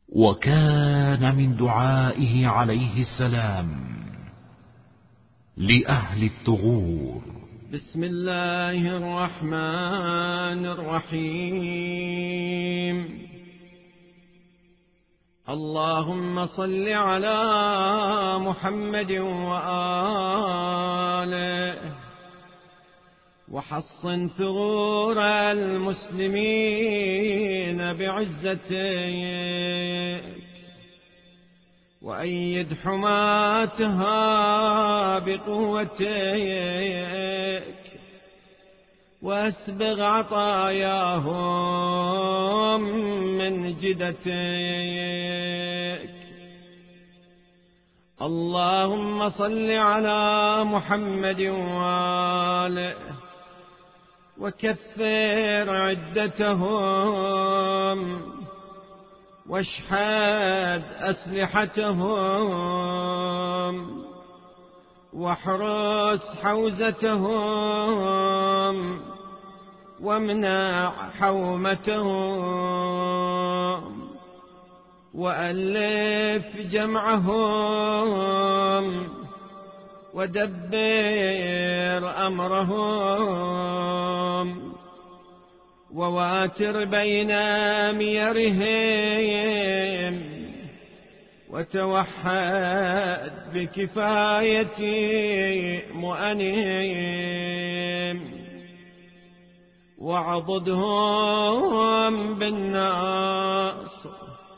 وكان من دعائه عليه السلام لأهل الثغور: بسم الله الرحمن الرحيم. اللهم صل على محمد وآله وحصن ثغور المسلمين بعزتك، وأيد حماتها بقوتك، واسبغ عطاياهم من جدتك. اللهم صل على محمد وآله وكثر عدتهم، واشحذ أسلحتهم، واحرس حوزتهم، وامنع حومتهم، وألف جمعهم، ودبر أمرهم، وواتر بين ميرهم، وتوحد بكفاية مؤنهم، وعضدهم بالنصر،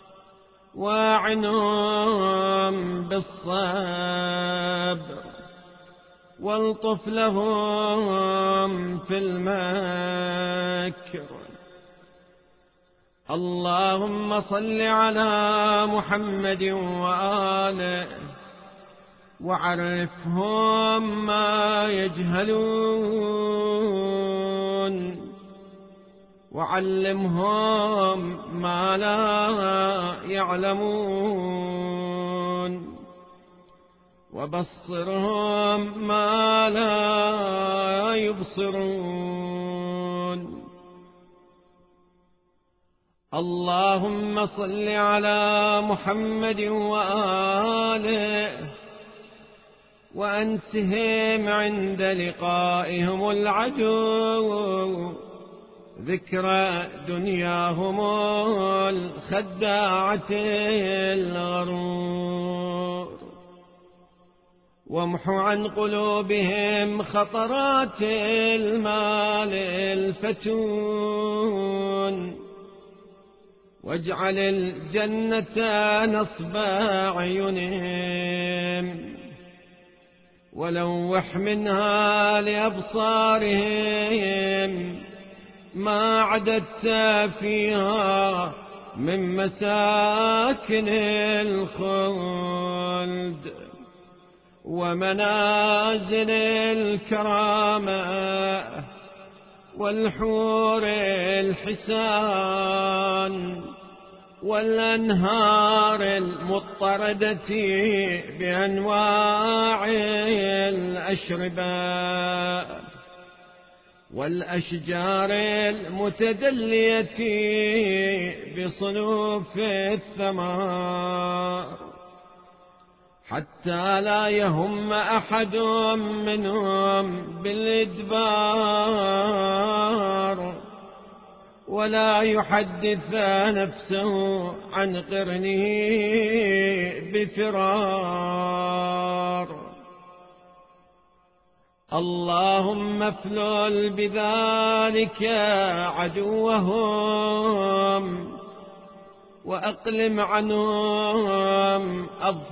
واعنهم بالصبر، والطف لهم في المكر. اللهم صل على محمد وآله وعرفهم ما يجهلون، وعلمهم ما لا يعلمون، وبصرهم ما لا يبصرون. اللهم صل على محمد وآله وأنسهم عند لقائهم العدو ذكرى دنياهم الخداعة الغرور، وامح عن قلوبهم خطرات المال الفتون، واجعل الجنة نصب أعينهم، ولوح منها لأبصارهم ما عددت فيها من مساكن الخلد ومنازل الكرامة والحور الحسان والأنهار المضطردة بأنواع الأشربة والأشجار المتدلية بصنوف الثمار، حتى لا يهم أحد منهم بالإدبار، ولا يحدث نفسه عن قرنه بفرار. اللهم افلل بذلك عدوهم، وأقلم عنهم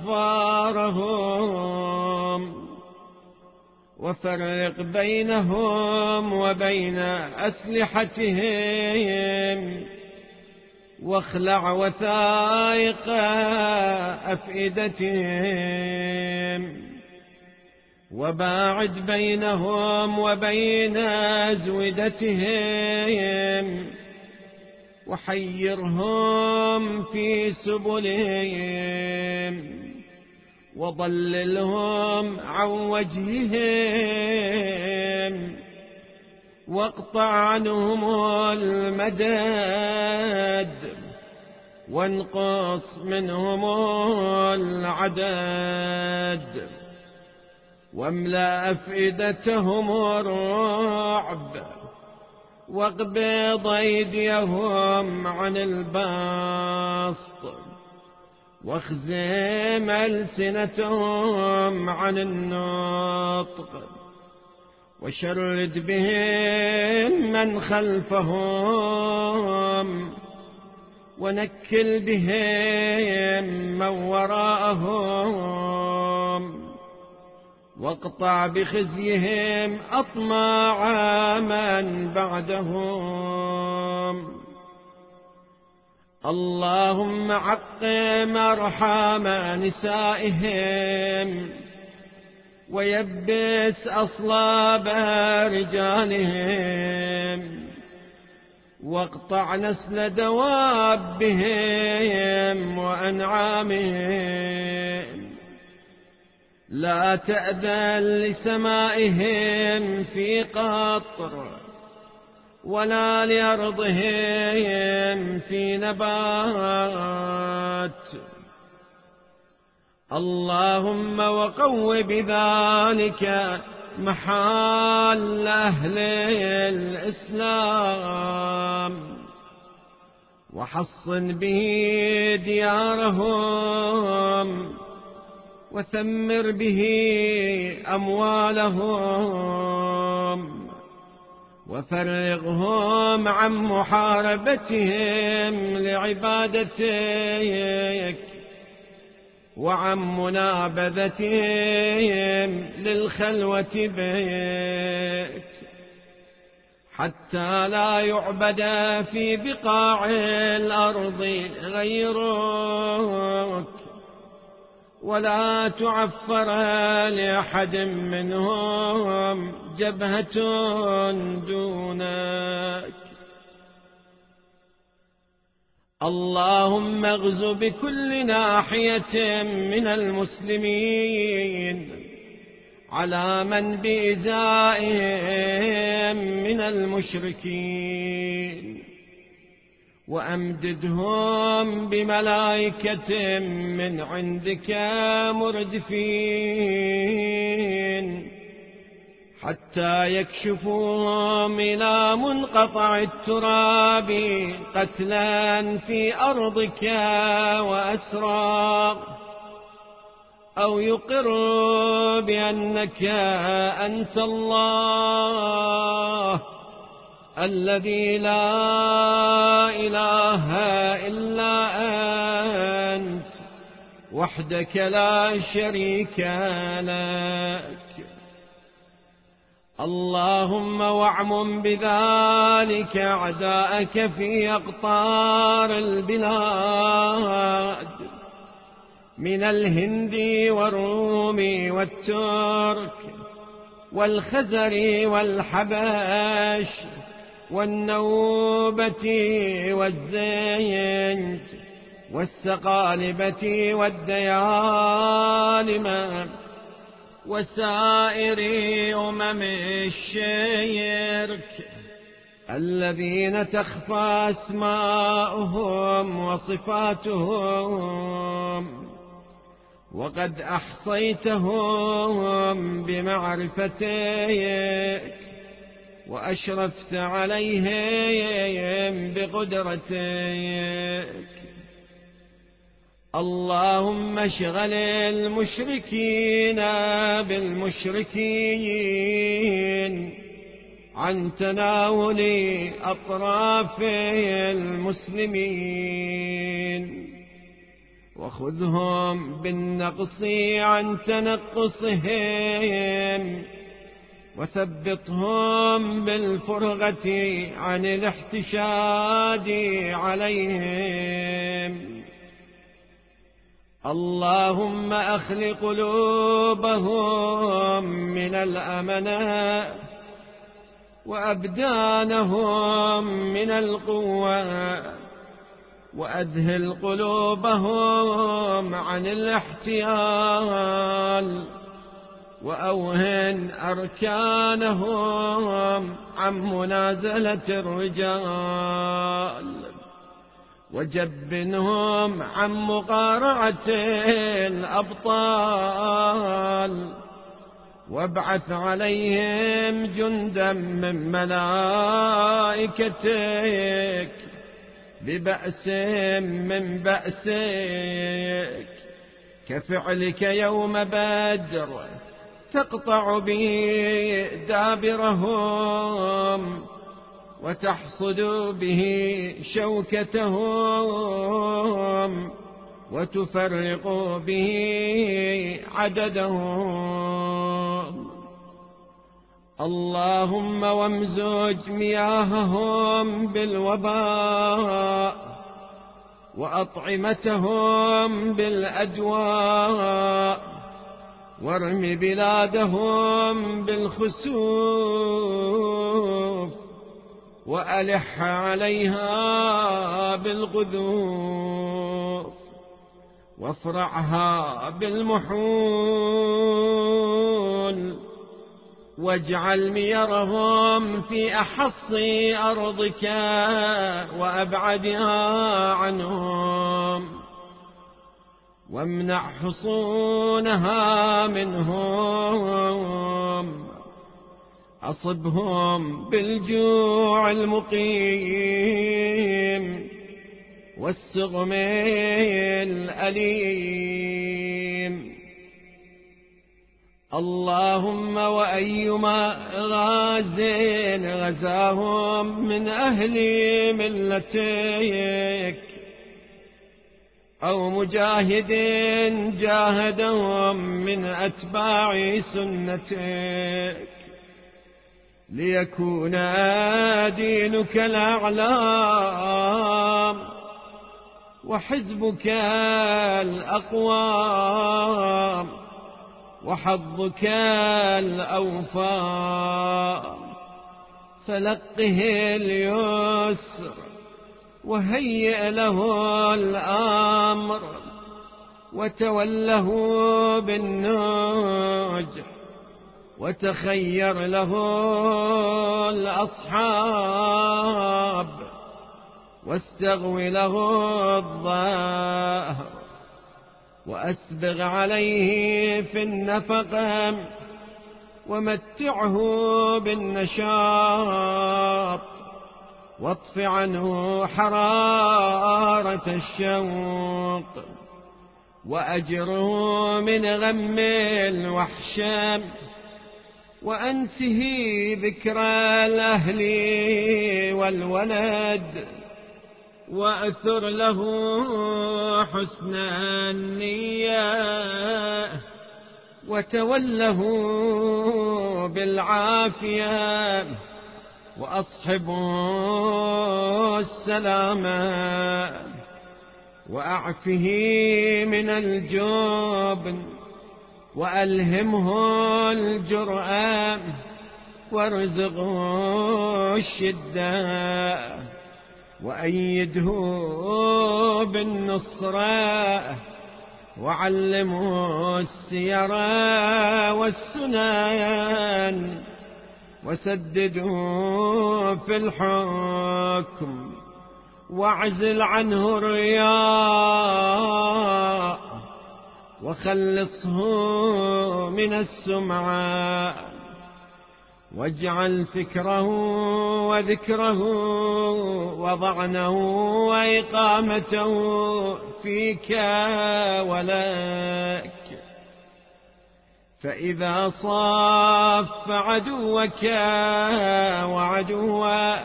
أظفارهم، وفرق بينهم وبين أسلحتهم، واخلع وثائق أفئدتهم، وباعد بينهم وبين أزودتهم، وحيرهم في سبلهم، وضللهم عن وجههم، واقطع عنهم المدد، وانقص منهم العدد، واملأ أفئدتهم الرعب، واقبض أيديهم عن البسط، واخزم ألسنتهم عن النطق، وشرد بهم من خلفهم، ونكل بهم من وراءهم، واقطع بخزيهم أطماع من بعدهم. اللهم عقم أرحام نسائهم، ويبس أصلاب رجالهم، واقطع نسل دوابهم وأنعامهم. لا تأذن لسمائهم في قطر، ولا لأرضهم في نبات. اللهم وقو بذلك محال أهل الإسلام، وحصن به ديارهم، وثمر به أموالهم، وفرغهم عن محاربتهم لعبادتك، وعن منابذتهم للخلوة بك، حتى لا يعبد في بقاع الأرض غيرك، ولا تعفر لأحد منهم جبهة دونك. اللهم اغز بكل ناحية من المسلمين على من بإزائهم من المشركين، وأمددهم بملائكة من عندك مردفين، حتى يكشفوهم إلى منقطع التراب قتلا في أرضك وأسرى، أو يقروا بأنك أنت الله الذي لا إله إلا أنت وحدك لا شريك لك. اللهم واعمم بذلك أعداءك في أقطار البلاد، من الهند والروم والترك والخزر والحبش والنوبة والزينج والسقالبة والديالمة وسائر الشرك الذين تخفى أسماؤهم وصفاتهم، وقد أحصيتهم بمعرفتك، وأشرفت عليهم بقدرتك. اللهم اشغل المشركين بالمشركين عن تناول أطراف المسلمين، وخذهم بالنقص عن تنقصهم، وثبطهم بالفرغة عن الاحتشاد عليهم. اللهم أخل قلوبهم من الأمنة، وأبدانهم من القوة، وأذهل قلوبهم عن الاحتيال، وأوهن أركانهم عن منازلة الرجال، وجبنهم عن مقارعة الأبطال، وابعث عليهم جندا من ملائكتك ببأس من بأسك، كفعلك يوم بدر تقطع به دابرهم، وتحصد به شوكتهم، وتفرق به عددهم. اللهم وامزج مياههم بالوباء، وأطعمتهم بالأدواء، وارم بلادهم بالخسوف، وألح عليها بالغذوف، وافرعها بالمحول، واجعل ميرهم في أحص أرضك وأبعدها عنهم، وامنع حصونها منهم. أصبهم بالجوع المقيم والسقم الأليم. اللهم وأيما غاز غزاهم من أهل ملتك، أو مجاهد جاهدهم من أتباع سنتك، ليكون دينك الأعلام وحزبك الأقوام وحظك الأوفى، فلقه اليسر وهيئ له الأمر، وتوله بالنجح، وتخير له الأصحاب، واستغوي له الظهر، وأسبغ عليه في النفقة، ومتعه بالنشاط، واطف عنه حرارة الشوق، وأجره من غم الوحشة، وأنسه ذكر الأهل والولد، وأثر له حسن النية، وتوله بالعافية، وأصحبه السلامة، وأعفه من الجبن، وألهمه الجرأة، وارزقه الشدة، وأيده بالنصرة، وعلمه السير والسنن، وسدده في الحكم، واعزل عنه الرياء، وخلصه من السمعة، واجعل فكره وذكره وضعنه وإقامته فيك ولك. فإذا صاف عدوك وعدوه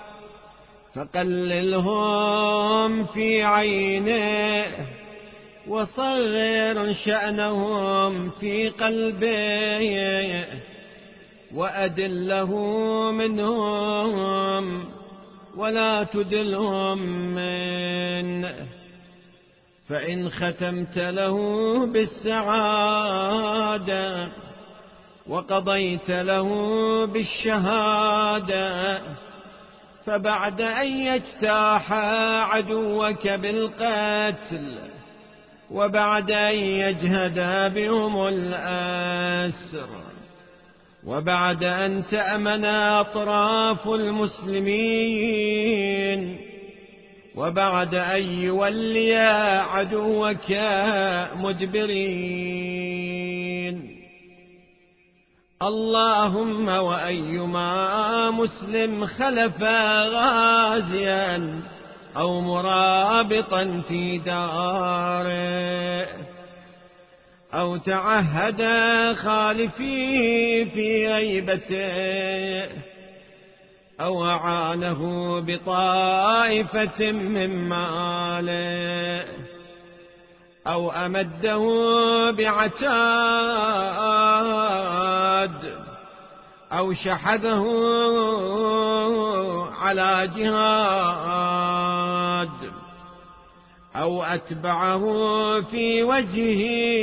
فقللهم في عينه، وصغر شأنهم في قلبه، وأدله منهم ولا تدلهم منه. فإن ختمت له بالسعادة وقضيت له بالشهادة، فبعد أن يجتاح عدوك بالقتل، وبعد أن يجهد بهم الأسر، وبعد أن تأمن أطراف المسلمين، وبعد أن يولي عدوك مدبرين. اللهم وأيما مسلم خلف غازيا أو مرابطا في داره أو تعهد خالفي في غيبته أو أعانه بطائفة من ماله أو أمده بعتاد أو شحذه على جهاد أو أتبعه في وجهه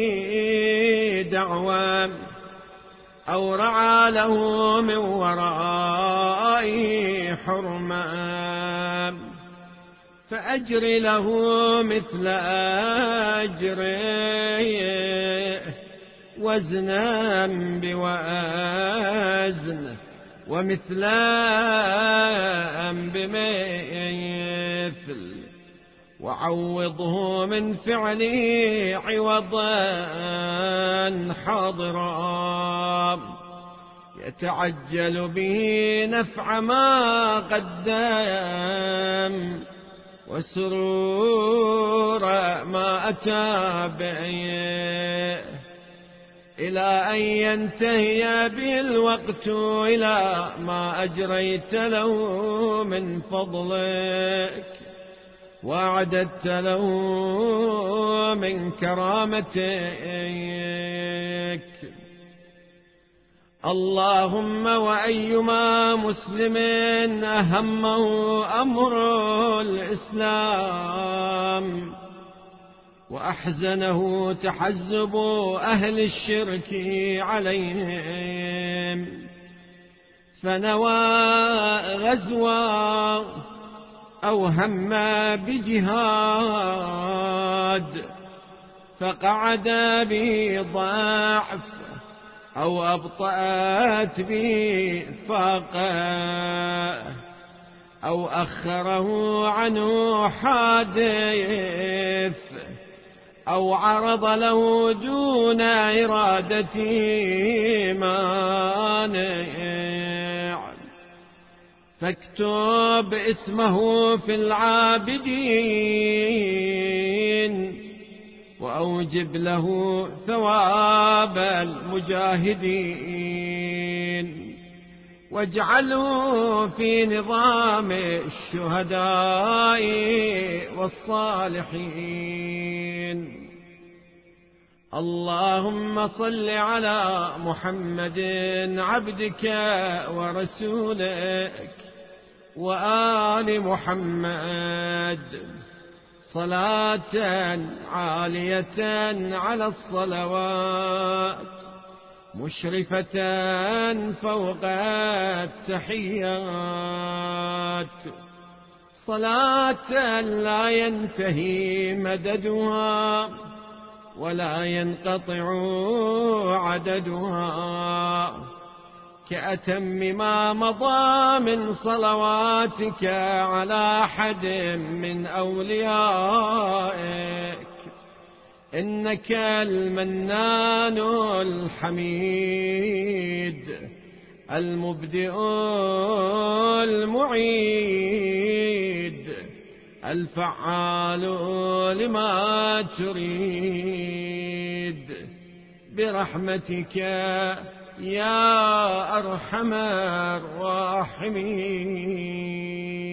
دعوة أو رعى له من ورائه حرما فأجر له مثل أجره وزنا بوزن ومثلا بمثل وعوضه من فعله عوضا حاضرا يتعجل به نفع ما قدم وسرور ما أتى به إلى أن ينتهي به الوقت إلى ما أجريت له من فضلك وأعددت له من كرامتك. اللهم وأيما مسلم أهمه أمر الإسلام وأحزنه تحزب أهل الشرك عليهم فنوى غزوا أو هم بجهاد فقعد به ضعف أو أبطأت به فاقة أو أخره عنه حادث أو عرض له دون إرادته مانع فاكتب اسمه في العابدين وأوجب له ثواب المجاهدين واجعله في نظام الشهداء والصالحين. اللهم صل على محمد عبدك ورسولك وآل محمد صلاة عالية على الصلوات مشرفة فوق التحيات صلاة لا ينتهي مددها ولا ينقطع عددها كأتم ما مضى من صلواتك على أحد من أوليائك إنك المنان الحميد المبدئ المعيد الفعال لما تريد برحمتك يا أرحم الراحمين.